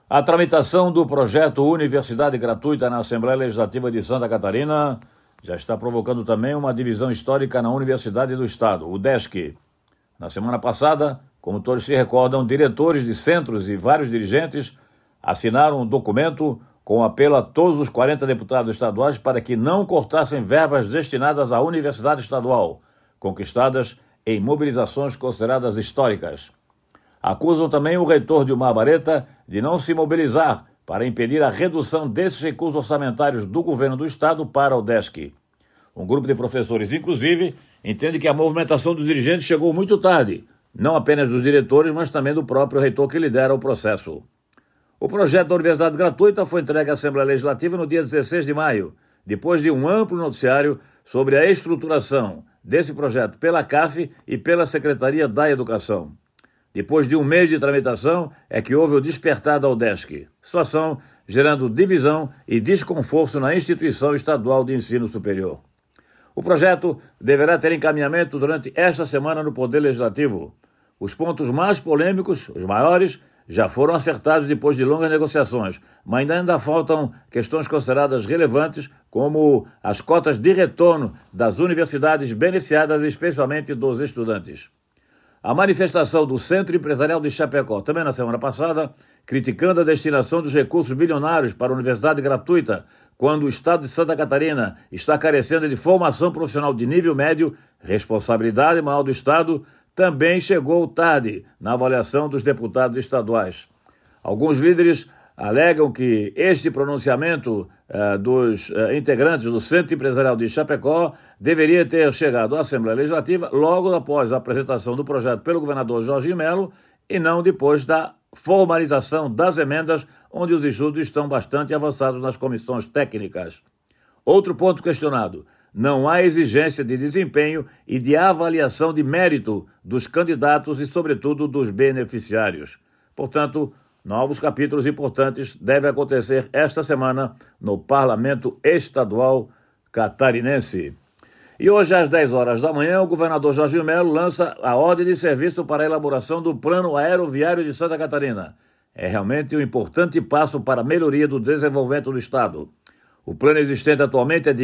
A tramitação do projeto Universidade Gratuita na Assembleia Legislativa de Santa Catarina já está provocando também uma divisão histórica na Universidade do Estado, o UDESC. Na semana passada, como todos se recordam, diretores de centros e vários dirigentes assinaram um documento com apelo a todos os 40 deputados estaduais para que não cortassem verbas destinadas à Universidade Estadual, conquistadas em mobilizações consideradas históricas. Acusam também o reitor Dilmar Bareta de não se mobilizar para impedir a redução desses recursos orçamentários do governo do Estado para o UDESC. Um grupo de professores, inclusive, entende que a movimentação dos dirigentes chegou muito tarde, não apenas dos diretores, mas também do próprio reitor que lidera o processo. O projeto da Universidade Gratuita foi entregue à Assembleia Legislativa no dia 16 de maio, depois de um amplo noticiário sobre a estruturação desse projeto pela CAF e pela Secretaria da Educação. Depois de um mês de tramitação, é que houve o despertar da UDESC, situação gerando divisão e desconforto na instituição estadual de ensino superior. O projeto deverá ter encaminhamento durante esta semana no Poder Legislativo. Os pontos mais polêmicos, os maiores, já foram acertados depois de longas negociações, mas ainda faltam questões consideradas relevantes, como as cotas de retorno das universidades beneficiadas, especialmente dos estudantes. A manifestação do Centro Empresarial de Chapecó, também na semana passada, criticando a destinação dos recursos bilionários para a Universidade Gratuita, quando o Estado de Santa Catarina está carecendo de formação profissional de nível médio, responsabilidade maior do Estado, também chegou tarde na avaliação dos deputados estaduais. Alguns líderes alegam que este pronunciamento dos integrantes do Centro Empresarial de Chapecó deveria ter chegado à Assembleia Legislativa logo após a apresentação do projeto pelo governador Jorginho Melo e não depois da formalização das emendas, onde os estudos estão bastante avançados nas comissões técnicas. Outro ponto questionado: não há exigência de desempenho e de avaliação de mérito dos candidatos e, sobretudo, dos beneficiários. Portanto, novos capítulos importantes devem acontecer esta semana no Parlamento Estadual Catarinense. E hoje, às 10 horas da manhã, o governador Jorginho Melo lança a ordem de serviço para a elaboração do Plano Aeroviário de Santa Catarina. É realmente um importante passo para a melhoria do desenvolvimento do Estado. O plano existente atualmente é de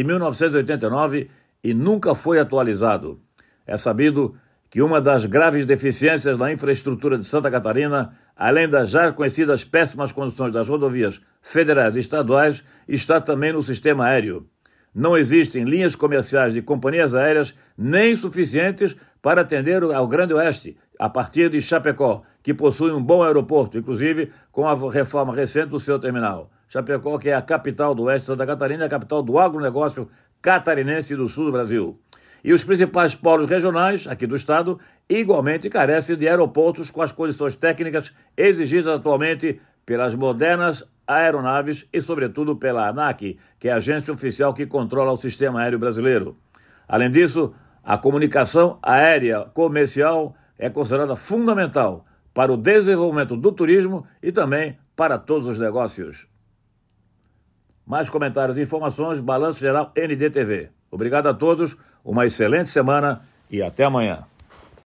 1989 e nunca foi atualizado. É sabido que uma das graves deficiências na infraestrutura de Santa Catarina, além das já conhecidas péssimas condições das rodovias federais e estaduais, está também no sistema aéreo. Não existem linhas comerciais de companhias aéreas nem suficientes para atender ao Grande Oeste, a partir de Chapecó, que possui um bom aeroporto, inclusive com a reforma recente do seu terminal. Chapecó, que é a capital do Oeste de Santa Catarina, a capital do agronegócio catarinense do sul do Brasil. E os principais polos regionais, aqui do estado, igualmente carecem de aeroportos com as condições técnicas exigidas atualmente pelas modernas aeronaves e, sobretudo, pela ANAC, que é a agência oficial que controla o sistema aéreo brasileiro. Além disso, a comunicação aérea comercial é considerada fundamental para o desenvolvimento do turismo e também para todos os negócios. Mais comentários e informações, Balanço Geral NDTV. Obrigado a todos, uma excelente semana e até amanhã.